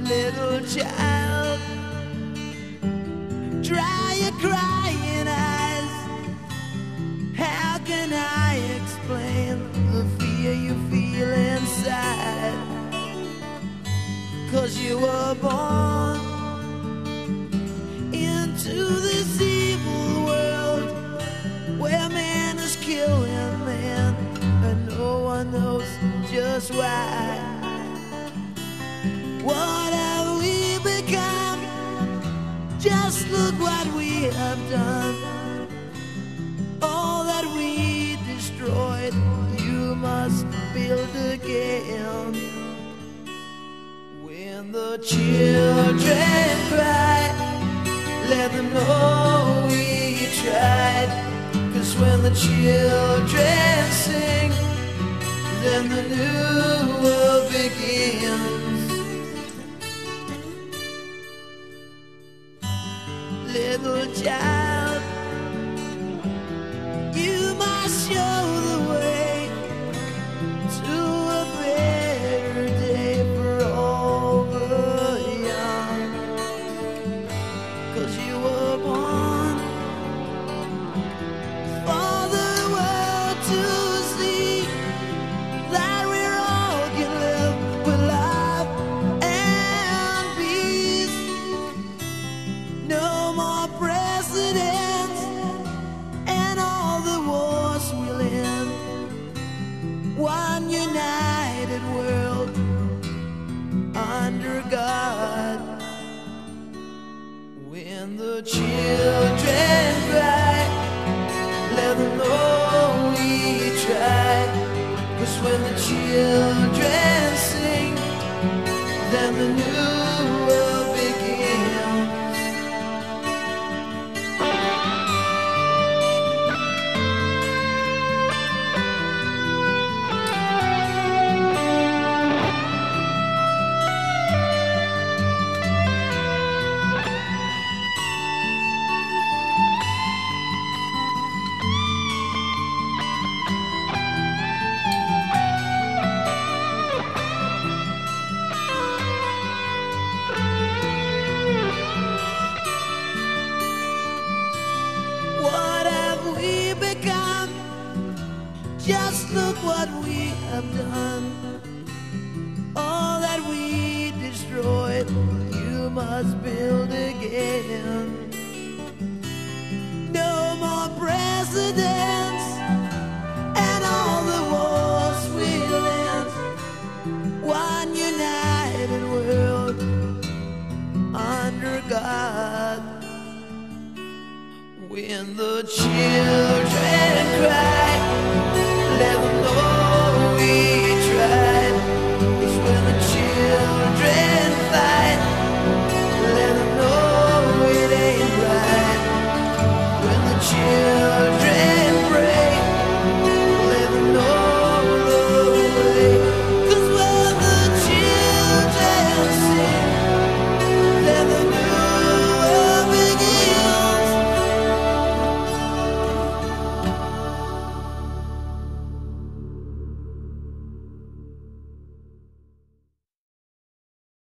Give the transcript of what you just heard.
Little child, dry your crying eyes. How can I explain the fear you feel inside? 'Cause you were born into this evil world where man is killing man, and no one knows just why. What have we become? Just look what we have done. All that we destroyed, you must build again. When the children cry, let them know we tried. 'Cause when the children sing, then the new world begins. Little child, you must show the way to a better day for all the young. 'Cause you were born for the world to see that we all can live with love and peace. No more presidents and all the wars will end. One united world under God. When the children cry, let them know we tried. 'Cause when the children sing, then the new world begins. What have we become? Just look what we have done. All that we destroyed, you must build again. No more presidents and all the wars will end. One united world under God. When the children cry, let them know